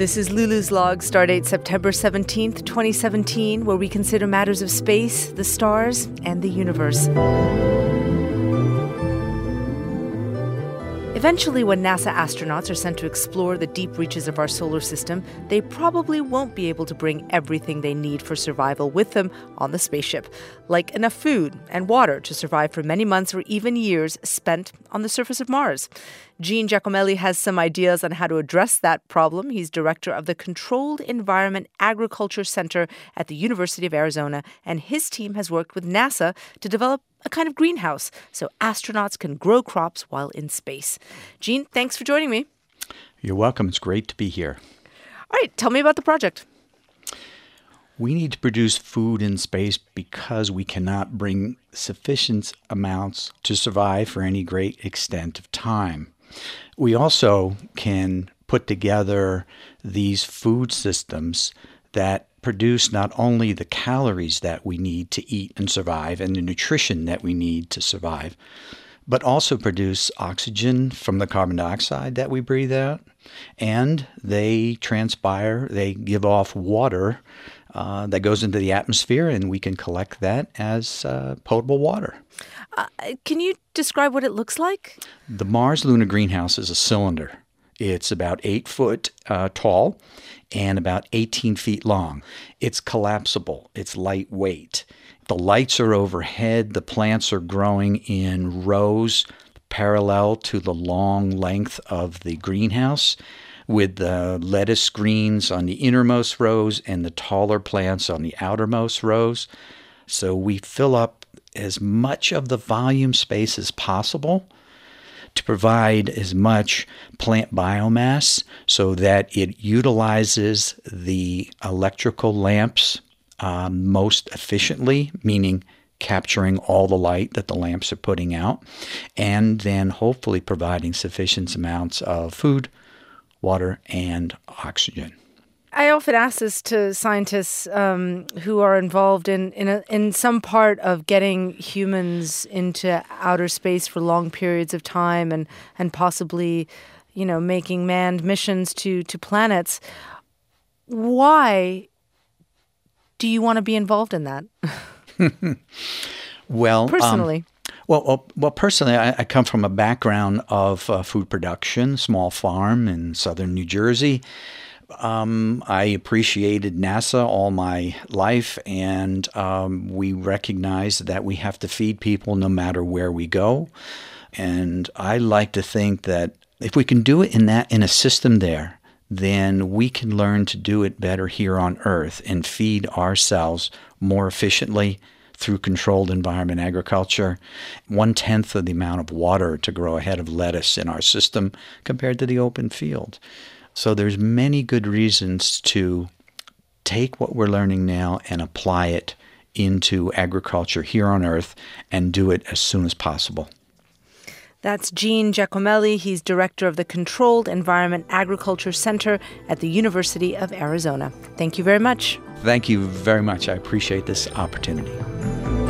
This is Lulu's Log, stardate September 17th, 2017, where we consider matters of space, the stars, and the universe. Eventually, when NASA astronauts are sent to explore the deep reaches of our solar system, they probably won't be able to bring everything they need for survival with them on the spaceship, like enough food and water to survive for many months or even years spent on the surface of Mars. Gene Giacomelli has some ideas on how to address that problem. He's director of the Controlled Environment Agriculture Center at the University of Arizona, and his team has worked with NASA to develop a kind of greenhouse so astronauts can grow crops while in space. Gene, thanks for joining me. You're welcome. It's great to be here. All right, tell me about the project. We need to produce food in space because we cannot bring sufficient amounts to survive for any great extent of time. We also can put together these food systems that produce not only the calories that we need to eat and survive and the nutrition that we need to survive, but also produce oxygen from the carbon dioxide that we breathe out. And they transpire, they give off water that goes into the atmosphere, and we can collect that as potable water. Can you describe what it looks like? The Mars Lunar Greenhouse is a cylinder. It's about 8 foot tall and about 18 feet long. It's collapsible. It's lightweight. The lights are overhead. The plants are growing in rows parallel to the long length of the greenhouse, with the lettuce greens on the innermost rows and the taller plants on the outermost rows. So we fill up as much of the volume space as possible to provide as much plant biomass so that it utilizes the electrical lamps most efficiently, meaning capturing all the light that the lamps are putting out, and then hopefully providing sufficient amounts of food, water, and oxygen. I often ask this to scientists who are involved in some part of getting humans into outer space for long periods of time and possibly, making manned missions to planets. Why do you want to be involved in that? Well, personally. Personally, I come from a background of food production, small farm in southern New Jersey. I appreciated NASA all my life, and we recognize that we have to feed people no matter where we go. And I like to think that if we can do it in a system there, then we can learn to do it better here on Earth and feed ourselves more efficiently through controlled environment agriculture. 1/10 of the amount of water to grow a head of lettuce in our system compared to the open field. So there's many good reasons to take what we're learning now and apply it into agriculture here on Earth and do it as soon as possible. That's Gene Giacomelli. He's director of the Controlled Environment Agriculture Center at the University of Arizona. Thank you very much. Thank you very much. I appreciate this opportunity.